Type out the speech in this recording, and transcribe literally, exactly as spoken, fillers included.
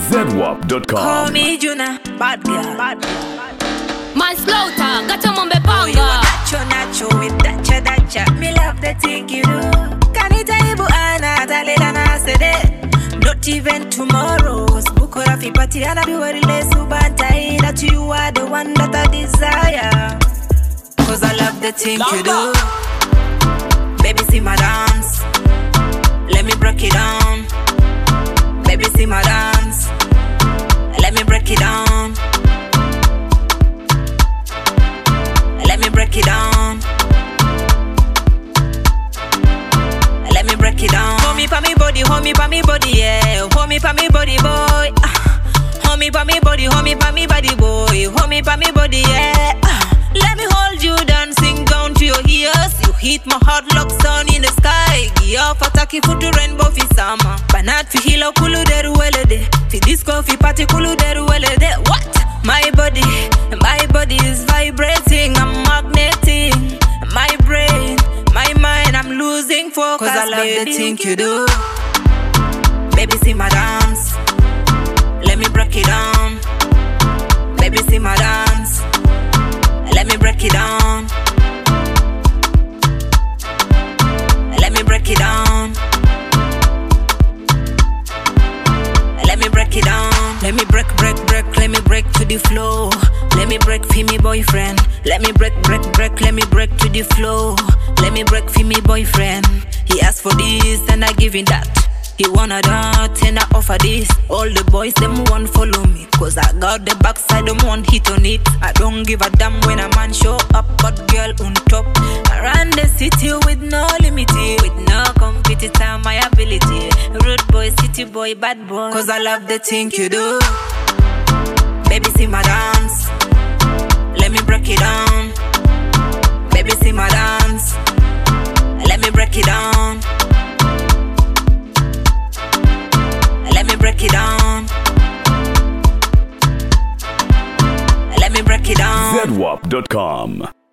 zedwap dot com. Call me Juna, bad girl. Bad Man slaughter, got your mumbe Oh, you panga. a nacho nacho with dacha dacha. Me love the thing you do. Kanita ibu ana talila na sede. Not even tomorrow. Cause bukura fi party ana biwarile subantai. That you are the one that I desire. Cause I love the thing you do. Baby, see my dance. Let me break it down. Baby, see my dance. Let me break it down. Let me break it down. Let me break it down. Hold me pa me body, hold me pa me body, yeah. Hold me pa me body, boy. Ah. Hold me pa me body, hold me pa me body, boy. Hold me pa me body, yeah. Ah. Let me hold you, dancing down to your ears. You hit my heart like sun in the sky. Gia fataki futu rainbow fi summer. Banat fi hilo kulu deru welede. Fi disco fi party kulu deru welede. What? My body, my body is vibrating. I'm magneting. My brain, my mind, I'm losing focus. Cause I love baby. The thing you do. Baby, see my dance. Let me break it down. Baby, see my dance. Let me break it down. Let me break it down. Let me break it down. Let me break, break, break. Let me break to the flow. Let me break for me boyfriend. Let me break, break, break. Let me break to the flow. Let me break for me boyfriend. He asked for this and I give him that. He wanna that and I offer this. All the boys them want follow me. Cause I got the backside, them want hit on it. I don't give a damn when a man show up. But girl on top. I run the city with no limit. With no competitor, my ability. Rude boy, city boy, bad boy. Cause I love the thing you do. Baby, see my dance. Let me break it down. Baby, see my dance. Let me break it down. Let me break it down. Let me break it down. zedwap dot com.